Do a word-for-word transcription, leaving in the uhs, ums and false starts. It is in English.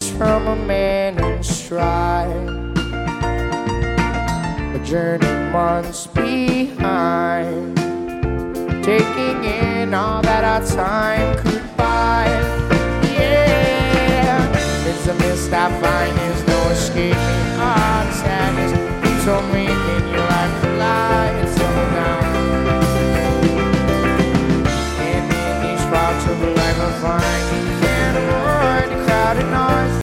from a man in stride, a journey months behind, taking in all that our time could buy. Yeah, it's a mist I find, there's no escaping.